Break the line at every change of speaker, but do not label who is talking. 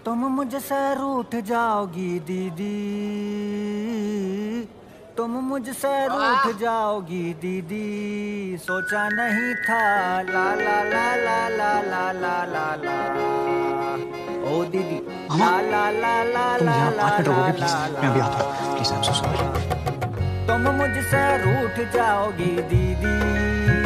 तुम मुझसे रूठ जाओगी दीदी, तुम मुझसे रूठ जाओगी दीदी, सोचा नहीं था ला ला ला ला ला ला ला ला ला। ओ दीदी ला ला ला ला
तुम
ला
यहाँ
ला
5 मिनट
ला
रुकोगे प्लीज?
ला।
मैं अभी आता हूँ please. I am so sorry.
तुम मुझसे रूठ जाओगी दीदी,